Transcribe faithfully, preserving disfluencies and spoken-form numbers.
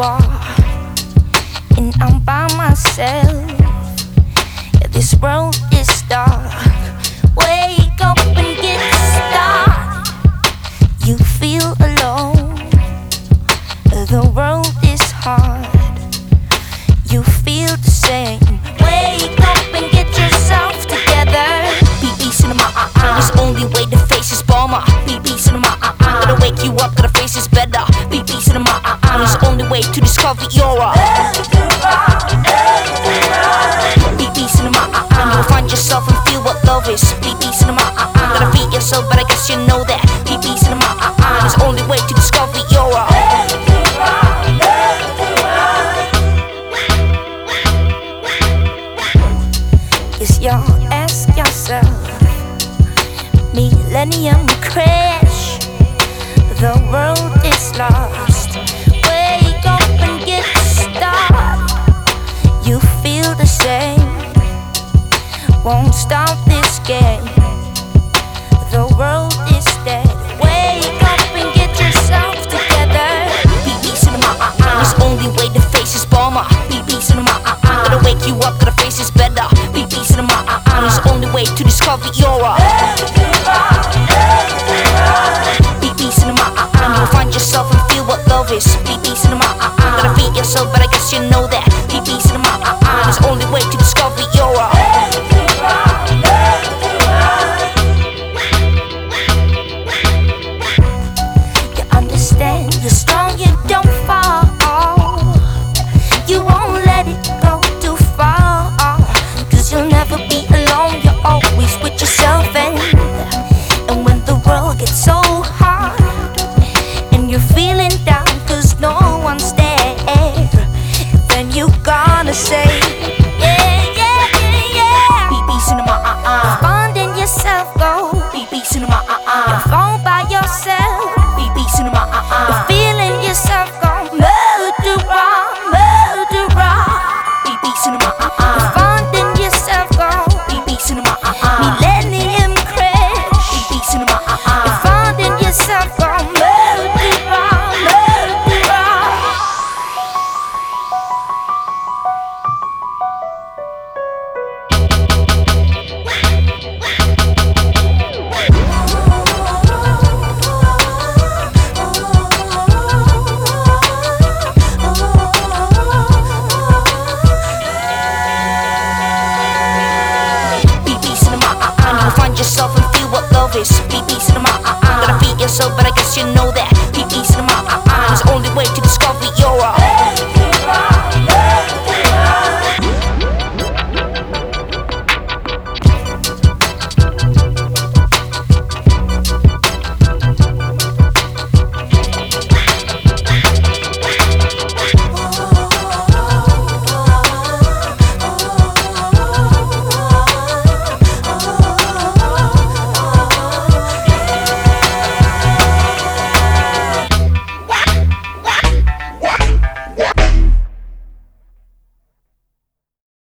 war, and I'm by myself. Yeah, this world is dark. Wake up and get started. You feel alone. The world is hard. You feel the same. Wake up and get yourself together. B B Cinema, uh-uh. It's only way to face this bomber. B B Cinema, uh-uh. Gotta wake you up, gotta face this better. B B Cinema, uh-uh. It's only way to discover your uh. B B Cinema, uh-uh. You'll find yourself and feel what love is. B B Cinema, uh-uh. Gotta beat yourself, but I guess you know that. B B Cinema, uh-uh. It's only way to discover your uh. Cause y'all ask yourself, millennium crash, the world is lost. Wake up and get started. You feel the same. Won't stop this game. The world is dead. Wake up and get yourself together. B B Cinema, uh-uh. It's only way to face this bomber. B B Cinema, uh-uh. Gotta wake you up, gotta face this better. B B Cinema, uh-uh. It's the only way to discover your uh. B B Cinema, uh-uh. You'll find yourself and feel what love is. B B Cinema, uh-uh. Gotta beat yourself, but I guess you know that.